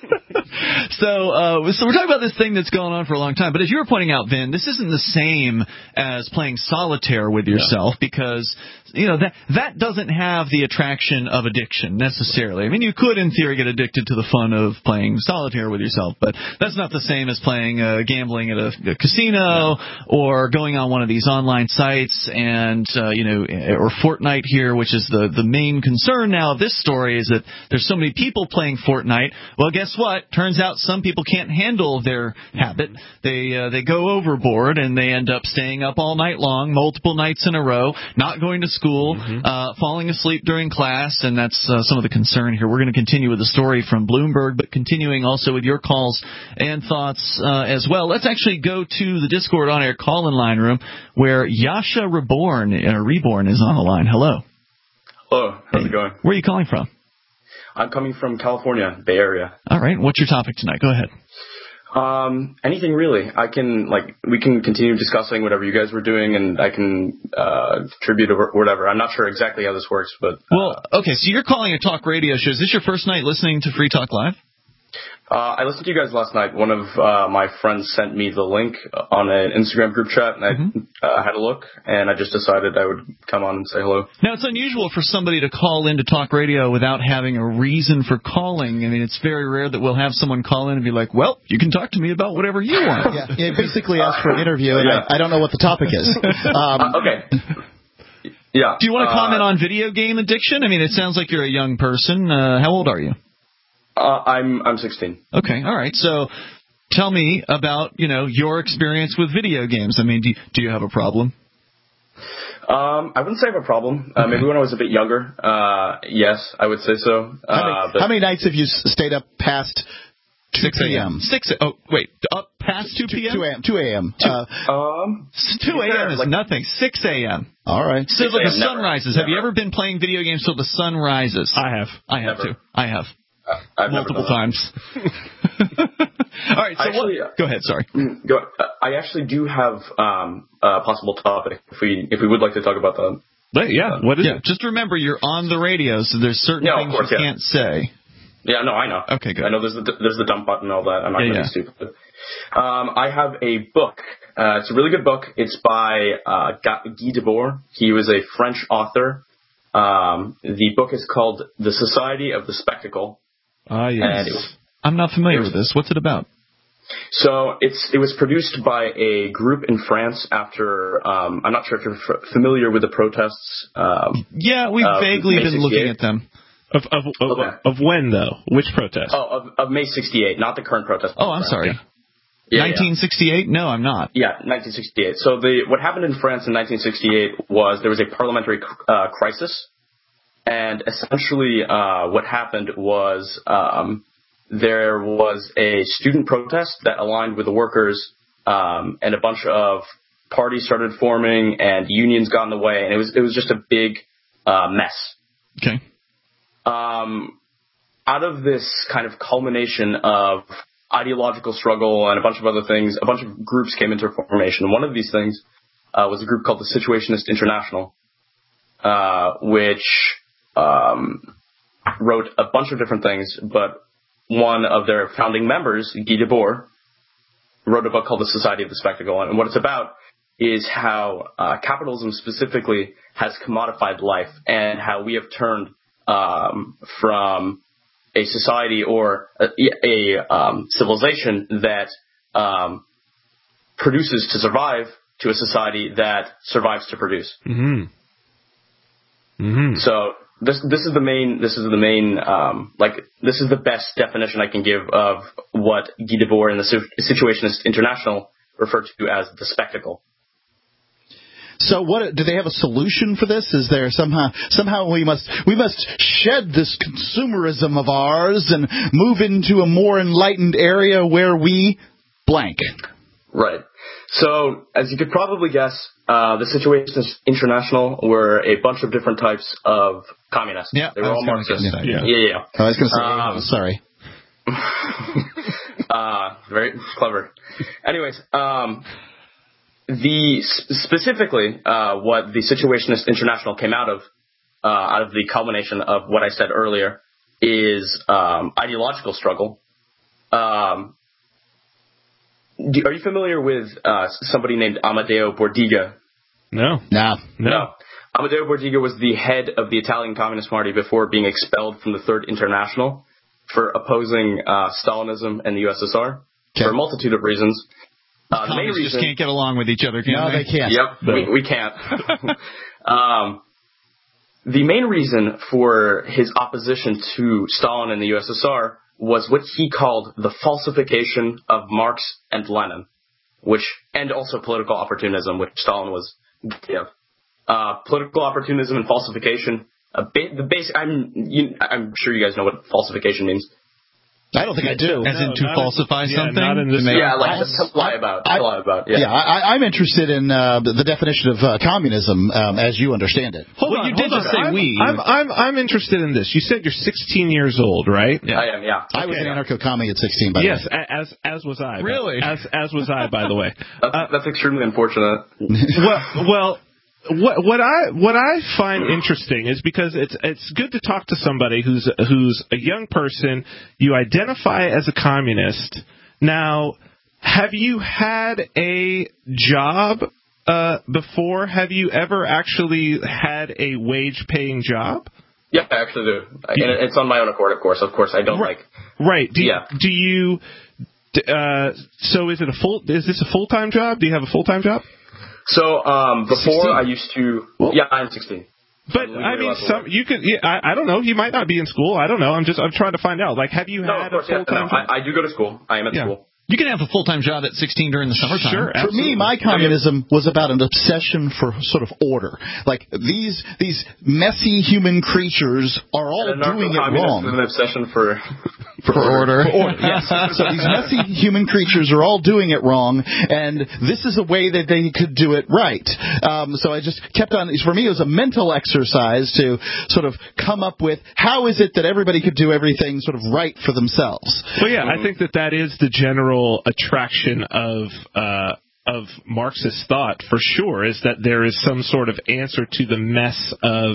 So, uh, so we're talking about this thing that's going on for a long time. But as you were pointing out, Vin, this isn't the same as playing solitaire with yourself yeah. because, you know, that that doesn't have the attraction of addiction necessarily. I mean, you could, in theory, get addicted to the fun of playing solitaire with yourself, but that's not the same as playing uh, gambling at a, a casino yeah. or going on one of these online sites and, uh, you know, or Fortnite here, which is the, the main concern now of this story is that there's so many people playing Fortnite. Well, guess what? Turns out some people can't handle their habit. They uh, they go overboard and they end up staying up all night long, multiple nights in a row, not going to school, mm-hmm. uh, falling asleep during class, and that's uh, some of the concern here. We're going to continue with the story from Bloomberg, but continuing also with your calls and thoughts uh, as well. Let's actually go to the Discord on-air call-in line room where Yasha Reborn, uh, Reborn is on the line. Hello. Hello. How's hey. it going? Where are you calling from? I'm coming from California, Bay Area. All right. What's your topic tonight? Go ahead. Um, anything really. I can, like, we can continue discussing whatever you guys were doing, and I can uh, contribute or whatever. I'm not sure exactly how this works, but... Uh, well, okay, so you're calling a talk radio show. Is this your first night listening to Free Talk Live? Uh, I listened to you guys last night. One of uh, my friends sent me the link on an Instagram group chat, and I mm-hmm. uh, had a look, and I just decided I would come on and say hello. Now, it's unusual for somebody to call in to talk radio without having a reason for calling. I mean, it's very rare that we'll have someone call in and be like, well, you can talk to me about whatever you want. Yeah, yeah basically ask for an interview, and yeah. I, I don't know what the topic is. Um, uh, okay. Yeah. Do you want to uh, comment on video game addiction? I mean, it sounds like you're a young person. Uh, how old are you? Uh, I'm I'm sixteen. Okay, all right. So, tell me about you know your experience with video games. I mean, do you, do you have a problem? Um, I wouldn't say I have a problem. Uh, okay. Maybe when I was a bit younger, uh, yes, I would say so. Uh, how, many, but, how many nights have you stayed up past two p.m.? Six. Oh, wait, up past two p.m. two a.m. two a.m. Uh, um, two a.m. is like, nothing. Six a.m. All right. So like the sun rises. Have you ever been playing video games till the sun rises? I have. I have never. too. I have. Uh, I've multiple times. All right, so actually, what, go ahead. Sorry. Go, uh, I actually do have um, a possible topic if we if we would like to talk about that. But yeah, what is yeah, it? Just remember, you're on the radio, so there's certain no, things course, you yeah. can't say. Yeah, no, I know. Okay, good. I know there's the there's the dump button and all that. I'm not yeah, going to yeah. be stupid. Um, I have a book. Uh, it's a really good book. It's by uh, Guy Debord. He was a French author. Um, the book is called The Society of the Spectacle. Ah, yes. Was, I'm not familiar was, with this. What's it about? So it's it was produced by a group in France after, um, I'm not sure if you're f- familiar with the protests. Um, yeah, we've uh, vaguely been looking at them. Of of, of, okay. of when, though? Which protest? Oh, of, of May sixty-eight, not the current protest. Oh, I'm sorry. Yeah. Yeah, nineteen sixty-eight? Yeah. No, I'm not. Yeah, nineteen sixty-eight. So the what happened in France in nineteen sixty-eight was there was a parliamentary uh, crisis. And essentially uh, what happened was um, there was a student protest that aligned with the workers, um, and a bunch of parties started forming, and unions got in the way, and it was it was just a big uh, mess. Okay. Um, out of this kind of culmination of ideological struggle and a bunch of other things, a bunch of groups came into formation. One of these things uh, was a group called the Situationist International, uh, which Um, wrote a bunch of different things, but one of their founding members, Guy Debord, wrote a book called The Society of the Spectacle. And what it's about is how uh, capitalism specifically has commodified life and how we have turned um, from a society or a, a um, civilization that um, produces to survive to a society that survives to produce. Mm-hmm. Mm-hmm. So This this is the main this is the main um, like this is the best definition I can give of what Guy Debord and the Situationist International refer to as the spectacle. So what do they have a solution for this? Is there somehow somehow we must we must shed this consumerism of ours and move into a more enlightened area where we blank? Right. So, as you could probably guess, uh, the Situationist International were a bunch of different types of communists. Yeah, they were all Marxists. Yeah, yeah, yeah. yeah. I was going to say, um, sorry. uh, very clever. Anyways, um, the specifically uh, what the Situationist International came out of, uh, out of the culmination of what I said earlier, is um, ideological struggle. Um, Do, are you familiar with uh, somebody named Amadeo Bordiga? No. No. No. No. Amadeo Bordiga was the head of the Italian Communist Party before being expelled from the Third International for opposing uh, Stalinism and the U S S R okay. for a multitude of reasons. Uh, the main reason, just can't get along with each other, can no, they? they can't. Yep, no. we, we can't. um, the main reason for his opposition to Stalin and the U S S R was what he called the falsification of Marx and Lenin, which and also political opportunism, which Stalin was guilty of. Uh, political opportunism and falsification. A ba- the basic. I'm. You, I'm sure you guys know what falsification means. I don't think I do. As no, in to falsify in, something? Yeah, not in this yeah like I, to lie about. I, to lie about. Yeah, yeah I, I'm interested in uh, the, the definition of uh, communism um, as you understand it. Hold well, on, you hold did on. just say I'm, we. I'm, I'm, I'm interested in this. You said you're sixteen years old, right? Yeah. I am, yeah. I was okay. an anarcho-commie at sixteen, by the yes, way. Yes, as, as was I. Really? As, as was I, by the way. That's, uh, that's extremely unfortunate. well, well, what what I what I find interesting is because it's it's good to talk to somebody who's who's a young person. You identify as a communist. Now, have you had a job uh, before? Have you ever actually had a wage-paying job? Yeah, I actually do. And it's on my own accord, of course. Of course, I don't right. like. Right. Do yeah. You, do you? Uh, so is it a full? Is this a full-time job? Do you have a full-time job? So um, before sixteen? I used to. Well, yeah, I'm sixteen. But I mean, some you could. Yeah, I, I don't know. You might not be in school. I don't know. I'm just. I'm trying to find out. Like, have you no, had course, a full-time yeah, no, job? I, I do go to school. I am at yeah. school. You can have a full-time job at sixteen during the summertime. Sure, for me, my communism was about an obsession for sort of order. Like these these messy human creatures are all doing it wrong. An obsession for for, for order. For order. Yes. So these messy human creatures are all doing it wrong, and this is a way that they could do it right. Um, so I just kept on. For me, it was a mental exercise to sort of come up with how is it that everybody could do everything sort of right for themselves. Well, yeah, I think that that is the general attraction of uh, of Marxist thought, for sure, is that there is some sort of answer to the mess of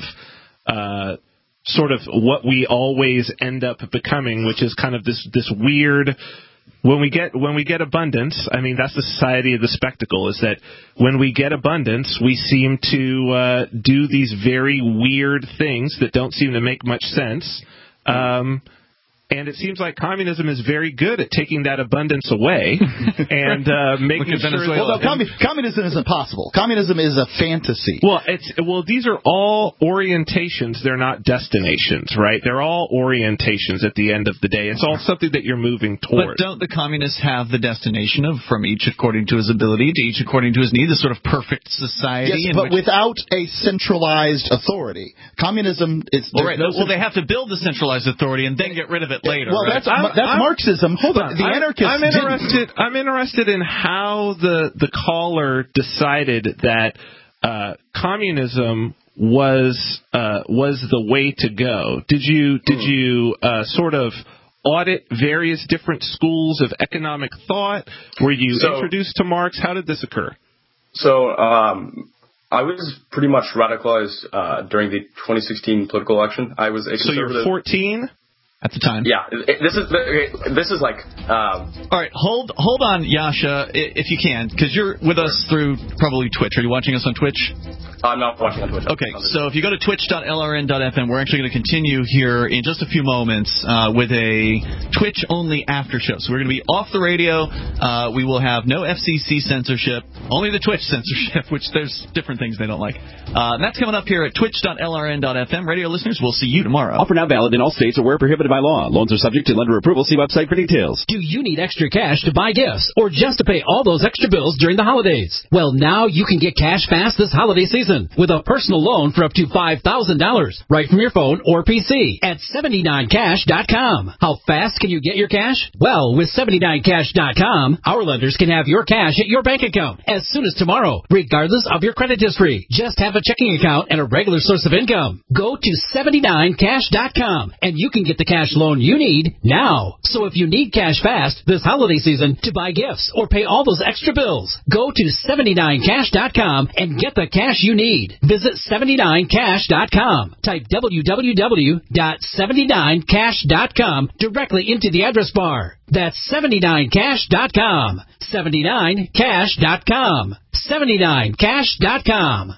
uh, sort of what we always end up becoming, which is kind of this this weird. When we get when we get abundance, I mean that's the society of the spectacle. Is that when we get abundance, we seem to uh, do these very weird things that don't seem to make much sense. Um, And it seems like communism is very good at taking that abundance away and uh, making sure. Well, no, commun- communism isn't possible. Communism is a fantasy. Well, it's well. These are all orientations. They're not destinations, right? They're all orientations. At the end of the day, it's all something that you're moving toward. But don't the communists have the destination of from each according to his ability to each according to his needs? A sort of perfect society. Yes, in but which... without a centralized authority. Communism is. Well, right. No well, they have to build the centralized authority and then get rid of it later. Well, right? that's I'm, that's I'm, Marxism. Hold on, the I'm, anarchists. I'm interested. Didn't. I'm interested in how the the caller decided that uh, communism was uh, was the way to go. Did you did mm. you uh, sort of audit various different schools of economic thought? Were you so, introduced to Marx? How did this occur? So. Um, I was pretty much radicalized uh, during the twenty sixteen political election. I was a so you're fourteen at the time. Yeah, it, this is this is like. Um, All right, hold hold on, Yasha, if you can, because you're with us through probably Twitch. Are you watching us on Twitch? I'm not watching on Twitch. Okay, so if you go to twitch dot L R N dot F M, we're actually going to continue here in just a few moments uh, with a Twitch-only after show. So we're going to be off the radio. Uh, we will have no F C C censorship, only the Twitch censorship, which there's different things they don't like. Uh, and that's coming up here at twitch dot L R N dot F M. Radio listeners, we'll see you tomorrow. Offer now valid in all states or where prohibited by law. Loans are subject to lender approval. See website for details. Do you need extra cash to buy gifts or just to pay all those extra bills during the holidays? Well, now you can get cash fast this holiday season with a personal loan for up to five thousand dollars right from your phone or P C at seventy-nine cash dot com. How fast can you get your cash? Well, with seventy-nine cash dot com, our lenders can have your cash at your bank account as soon as tomorrow, regardless of your credit history. Just have a checking account and a regular source of income. Go to seventy-nine cash dot com and you can get the cash loan you need now. So if you need cash fast this holiday season to buy gifts or pay all those extra bills, go to seventy-nine cash dot com and get the cash you need. Visit seventy-nine cash dot com. Type w w w dot seventy-nine cash dot com directly into the address bar. That's seventy-nine cash dot com. seventy-nine cash dot com. seventy-nine cash dot com.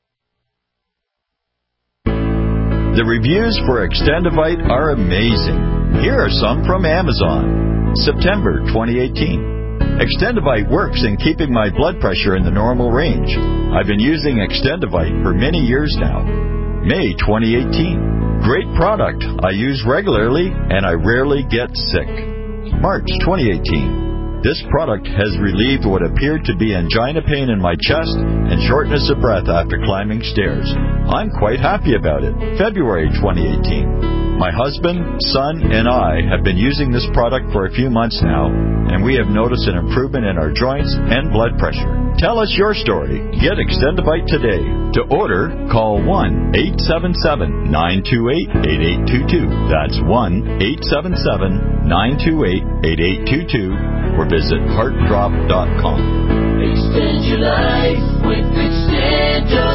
The reviews for Extendivite are amazing. Here are some from Amazon. September twenty eighteen. Extendivite works in keeping my blood pressure in the normal range. I've been using Extendivite for many years now. May twenty eighteen. Great product. I use regularly and I rarely get sick. March twenty eighteen. This product has relieved what appeared to be angina pain in my chest and shortness of breath after climbing stairs. I'm quite happy about it. February twenty eighteen. My husband, son, and I have been using this product for a few months now, and we have noticed an improvement in our joints and blood pressure. Tell us your story. Get Extendivite today. To order, call one eight seven seven, nine two eight, eight eight two two. That's one eight seven seven, nine two eight, eight eight two two. Or visit heart drop dot com. Extend your life with Extendivite.